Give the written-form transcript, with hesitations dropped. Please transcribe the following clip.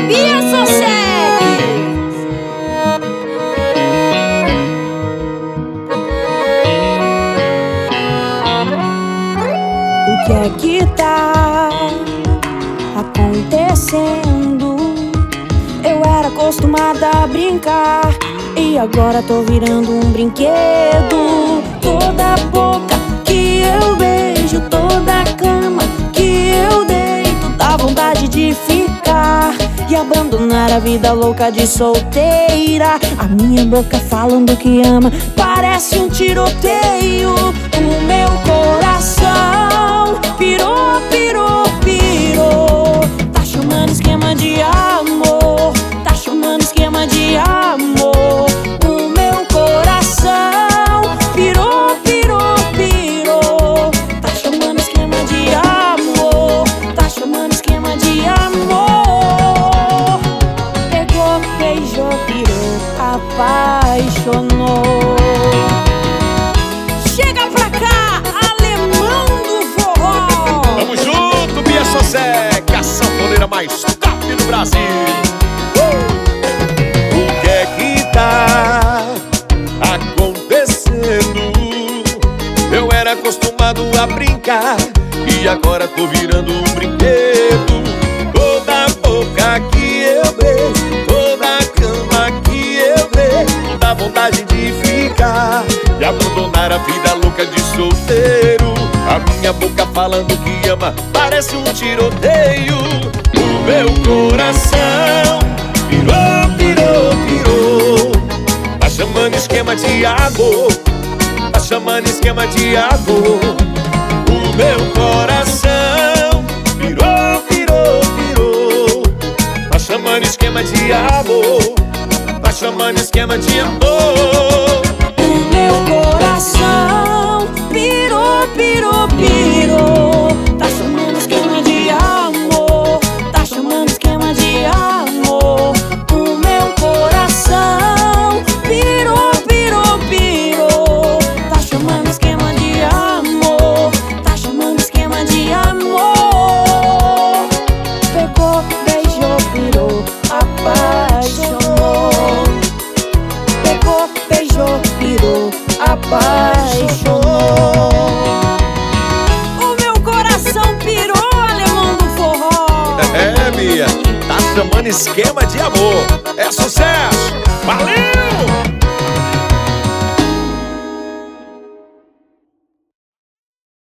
Bia Sossegue. O que é que tá acontecendo? Eu era acostumada a brincar e agora tô virando um brinquedo. Toda boca que eu beijo, toda cama que eu deito, dá vontade de ficar e abandonar a vida louca de solteira. A minha boca falando que ama parece um tiroteio. O meu coração pirou, pirou, pirou. Tá chamando esquema de amor, tá chamando esquema de amor. O meu coração pirou, pirou, pirou. Tá chamando esquema de amor, tá chamando esquema de amor. Pegou, beijou, pirou, apaixonou. Chega pra cá, alemão do forró. Tamo junto, Bia Sossegue, a sanfoneira mais top do Brasil. O que é que tá acontecendo? Eu era acostumado a brincar e agora tô virando um brinquedo. Toda boca que eu beijo, toda cama que eu beijo, dá vontade de ficar e abandonar a vida louca de solteiro. A minha boca falando que ama parece um tiroteio. O meu coração pirou, pirou, pirou. Tá chamando esquema de amor, tá chamando esquema de amor. O meu coração pirou, pirou, pirou. Tá chamando esquema de amor, tá chamando esquema de amor. O meu coração pirou, pirou, pirou. Tá chamando esquema de amor, tá chamando esquema de amor. O meu coração pirou, pirou, pirou. Tá chamando esquema de amor, tá chamando esquema de amor. Pegou, beijou, pirou, apaixonou. Pegou, beijou, pirou, apaixonou. O meu coração pirou, alemão do forró. É, Bia, tá chamando esquema de amor. É sucesso! Valeu!